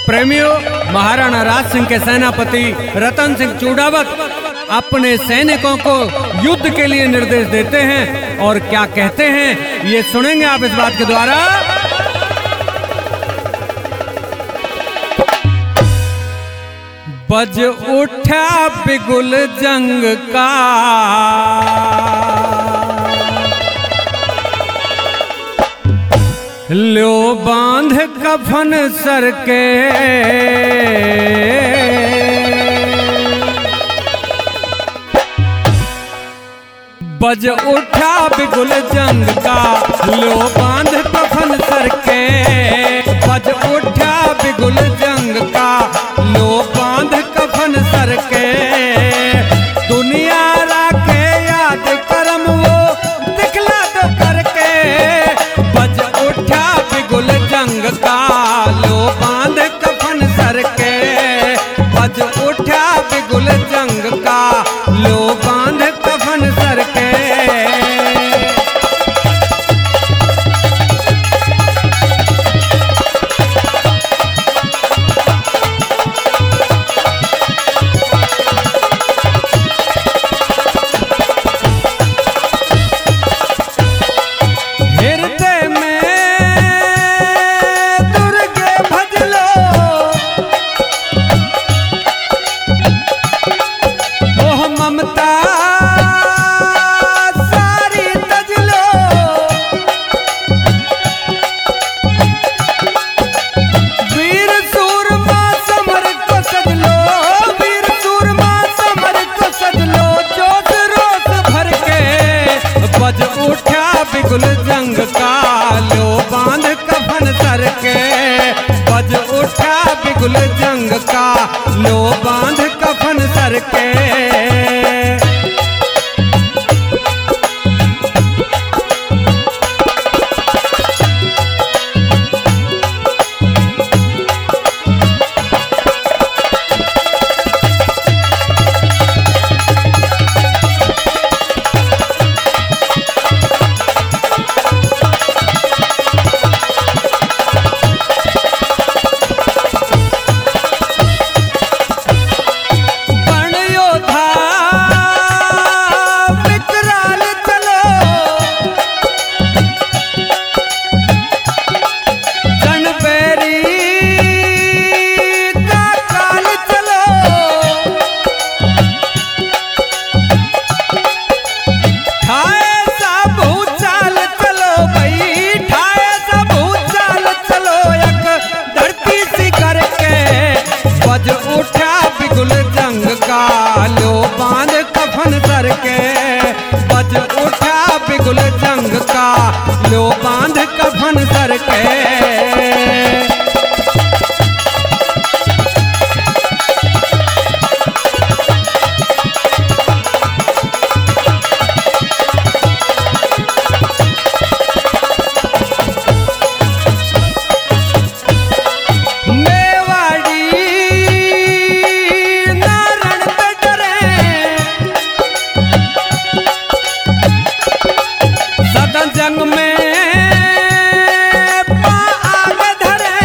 प्रेमियों, महाराणा राज सिंह के सेनापति रतन सिंह चूड़ावत अपने सैनिकों को युद्ध के लिए निर्देश देते हैं और क्या कहते हैं ये सुनेंगे आप इस बात के द्वारा। बज उठा बिगुल जंग का, लो बांध कफन सर के, बज उठा बिगुल जंग का, लो बांध कफन सर के, बज उठा बिगुल जंग का, लो बांध कफन सर के, दुनिया राखे याद करम वो दिखला दो करके, बज उठा बिगुल जंग का, लो बांध कफन सर के, बज उठा बिगुल जंग का, लो बांध कफन सर के। बिगुल जंग का, लो बांध कफन सर के, बज उठा बिगुल जंग का, लो बांध कफन सर के। लो बांध कफन सर के, बज उठा बिगुल जंग का, लो बांध कफन सर के। जंग में आग धरे,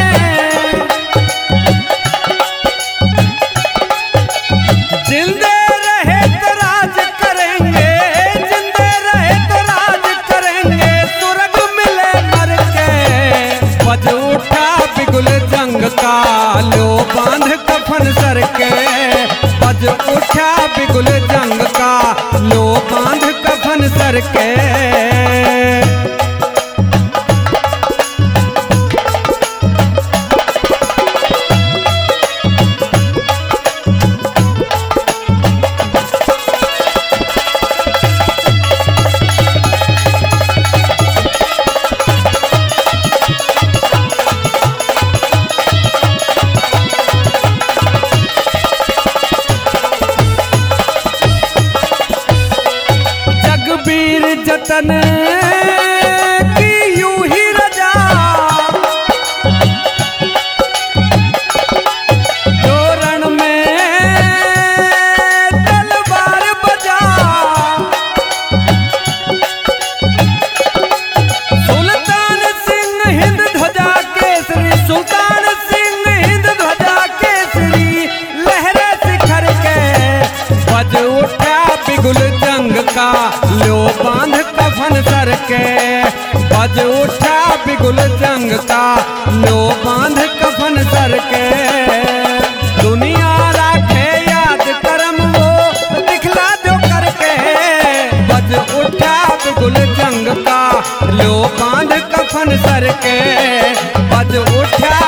जिंदे रहे तो राज करेंगे, जिंदे रहे तो राज करेंगे, स्वर्ग मिले मर के, बज उठा बिगुल जंग का, लो बांध कफन सर के, बज उठा बिगुल जंग का, लो बांध कफन सर के। जतन बज उठा बिगुल जंग का, लो बांध कफन सर के। दुनिया राखे याद करम वो, दिखला दो करके। बज उठा बिगुल जंग का, लो बांध कफन सर के। बज उठा